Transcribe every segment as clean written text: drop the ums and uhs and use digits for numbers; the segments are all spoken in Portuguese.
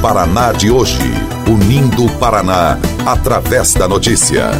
Paraná de hoje. Unindo o Paraná através da notícia.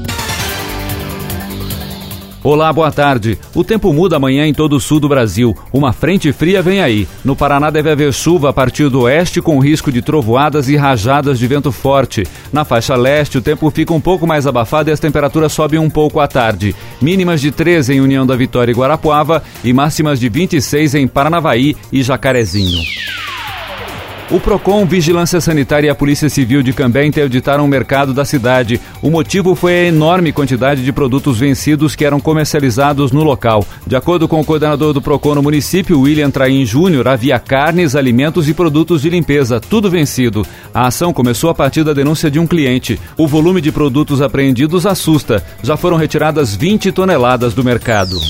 Olá, boa tarde. O tempo muda amanhã em todo o sul do Brasil. Uma frente fria vem aí. No Paraná deve haver chuva a partir do oeste com risco de trovoadas e rajadas de vento forte. Na faixa leste o tempo fica um pouco mais abafado e as temperaturas sobem um pouco à tarde. Mínimas de 13 em União da Vitória e Guarapuava e máximas de 26 em Paranavaí e Jacarezinho. O Procon, Vigilância Sanitária e a Polícia Civil de Cambé interditaram o mercado da cidade. O motivo foi a enorme quantidade de produtos vencidos que eram comercializados no local. De acordo com o coordenador do Procon no município, William Traim Júnior, havia carnes, alimentos e produtos de limpeza, tudo vencido. A ação começou a partir da denúncia de um cliente. O volume de produtos apreendidos assusta. Já foram retiradas 20 toneladas do mercado.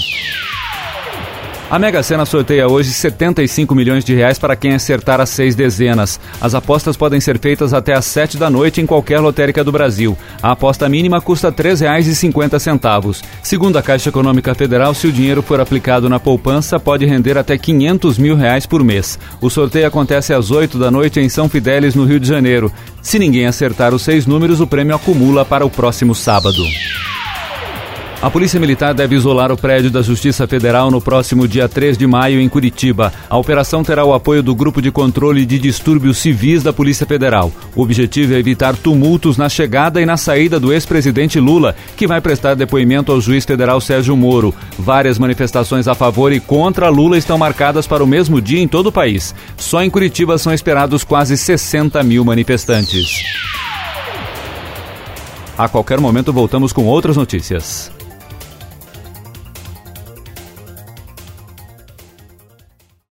A Mega Sena sorteia hoje 75 milhões de reais para quem acertar as 6 dezenas. As apostas podem ser feitas até às 7 da noite em qualquer lotérica do Brasil. A aposta mínima custa R$ 3,50. Segundo a Caixa Econômica Federal, se o dinheiro for aplicado na poupança, pode render até R$ 500 mil por mês. O sorteio acontece às 8 da noite em São Fidélis, no Rio de Janeiro. Se ninguém acertar os 6 números, o prêmio acumula para o próximo sábado. A Polícia Militar deve isolar o prédio da Justiça Federal no próximo dia 3 de maio em Curitiba. A operação terá o apoio do Grupo de Controle de Distúrbios Civis da Polícia Federal. O objetivo é evitar tumultos na chegada e na saída do ex-presidente Lula, que vai prestar depoimento ao juiz federal Sérgio Moro. Várias manifestações a favor e contra Lula estão marcadas para o mesmo dia em todo o país. Só em Curitiba são esperados quase 60 mil manifestantes. A qualquer momento voltamos com outras notícias.